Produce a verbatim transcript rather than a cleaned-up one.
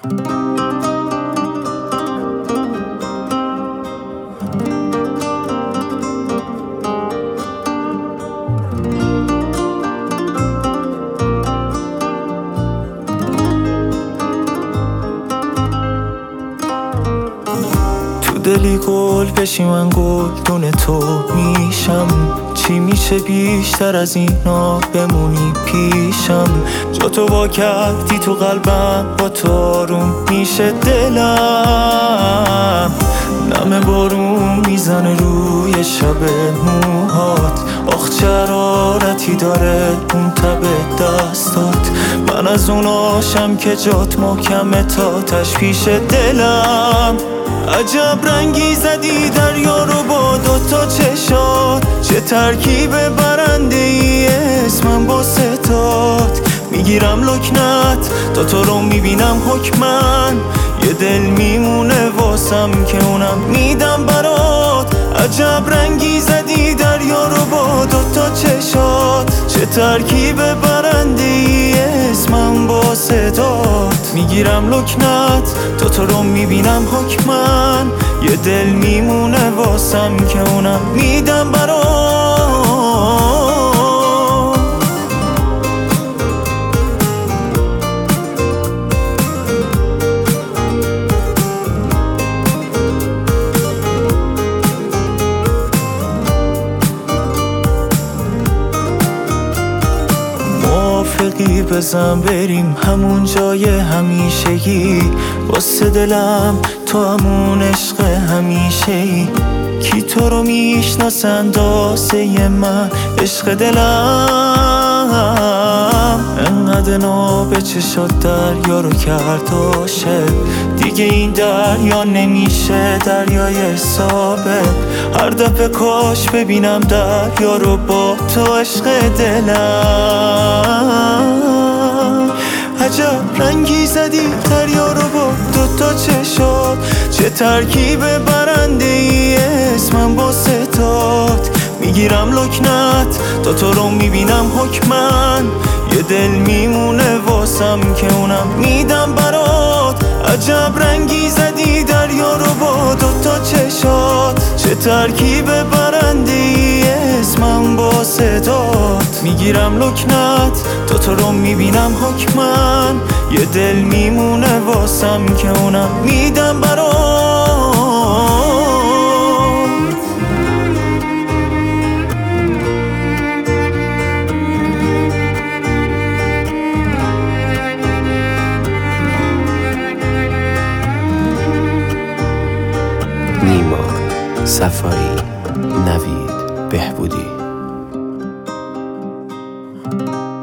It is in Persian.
دلی گل بشی من گل دونه تو میشم. چی میشه بیشتر از اینا بمونی پیشم؟ جا تو با کردی تو قلبم با تو آروم میشه دلم. نم بارون میزنه روی شب موهات، آخ چه حرارتی داره اون تب دستات. من از اوناشم که جات محکمه تا تش پیش دلم. عجب رنگی زدی دریا رو با دوتا چشات، چه ترکیب برنده ای اسمم با ستات. میگیرم لکنت تا تو رو میبینم حکمن، یه دل میمونه واسم که اونم میدم برات. عجب رنگی زدی دریا رو با دوتا چشات، چه ترکیب برنده ای اسمم با ستات. میگیرم لکنت تا تو رو میبینم حکمن، یه دل میمونه واسم که اونم میدم برات. موافقی بزن بریم همون جای همیشگی، واسه دلم تو همون عشق همیشه‌ای. کی تو رو میشناسه اندازه من عشق دلم؟ انقدر نو به چشات دریا رو کرد عاشق، دیگه این دریا نمیشه دریای حسابه. هر دفعه کاش ببینم دریا رو با تو عشق دلم. عجب رنگی زدی دریا رو با دوتا چشات، چه ترکیب برنده ای اسمم با ستات. میگیرم لکنت تا تو رو میبینم حکمن، یه دل میمونه واسم که اونم میدم برات. عجب رنگی زدی دریا رو با دوتا چشات، چه ترکیب برنده ای اسمم با ستات. میگیرم لکنت تا تو رو میبینم حکمن، یه دل میمونه واسم که اونم میدم برات. نیما صفایی، نوید بهبودی.